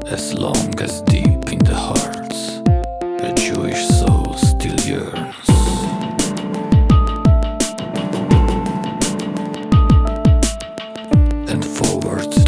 As long as deep in the hearts a Jewish soul still yearns. And forward